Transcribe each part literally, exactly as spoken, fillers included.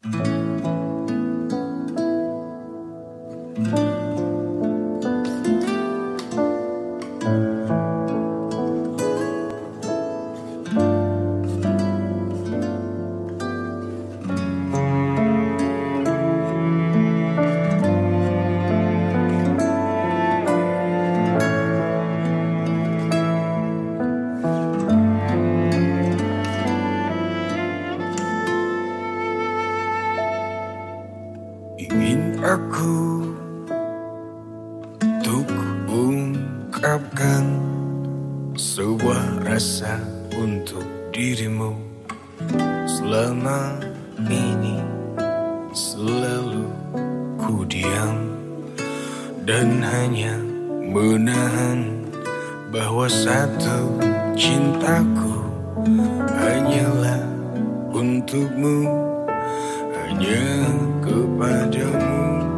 Ingin aku untuk ungkapkan sebuah rasa untuk dirimu. Selama ini selalu ku diam dan hanya menahan bahwa satu cintaku hanyalah untukmu, hanya kepadamu.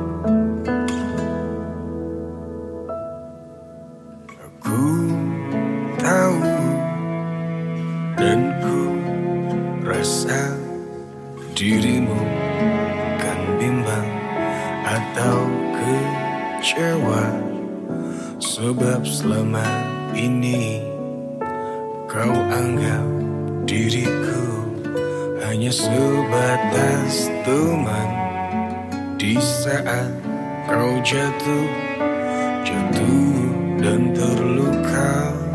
Aku tahu dan ku rasa dirimu kan bimbang atau kecewa, sebab selama ini kau anggap diriku hanya sebatas teman. Di saat kau jatuh, jatuh dan terluka,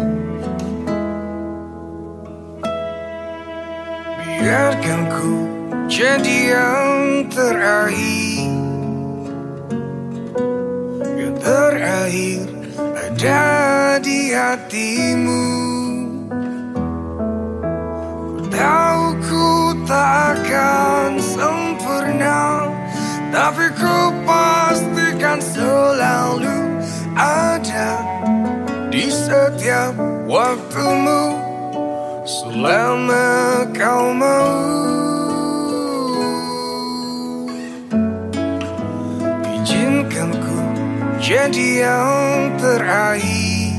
biarkan ku jadi yang terakhir, yang terakhir ada di hatimu. Ku tahu ku tak akan sempurna, tapi ku pastikan selalu ada di setiap waktumu, selama kau mau. Izinkan ku jadi yang terakhir,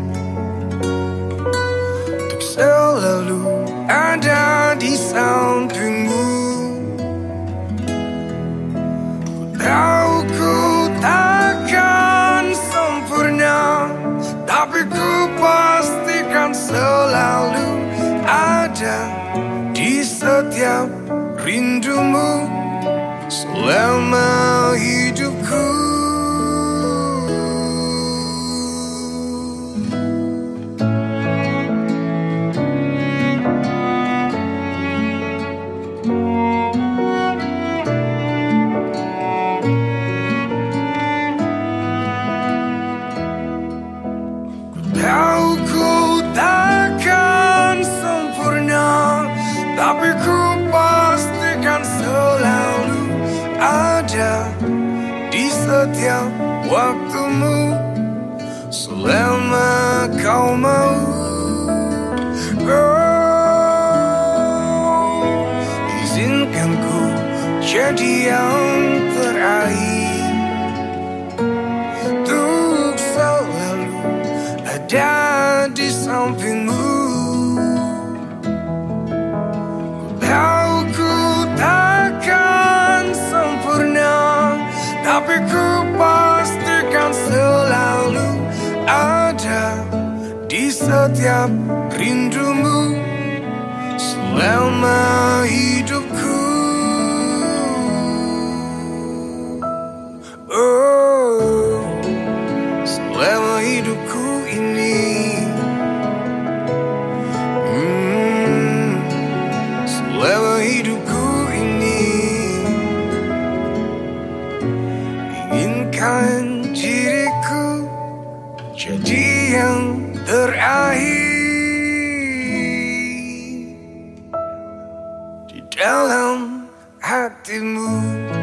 untuk selalu ada di sampingmu. Ku tahu ku takkan sempurna, tapi ku pastikan selalu ada di setiap rindumu, selama hidupku. Tahu ku takkan sempurna, tapi ku pastikan selalu ada di setiap waktumu, selama kau mau. Oh, izinkan ku jadi yang terakhir, untuk selalu ada di sampingmu. Ku tahu ku takkan sempurna, tapi ku pastikan selalu ada di setiap rindumu, selama hidupku. Oh, selama hidupku ini, hmm, selama hidupku ini, inginkan diriku jadi yang terakhir di dalam hatimu.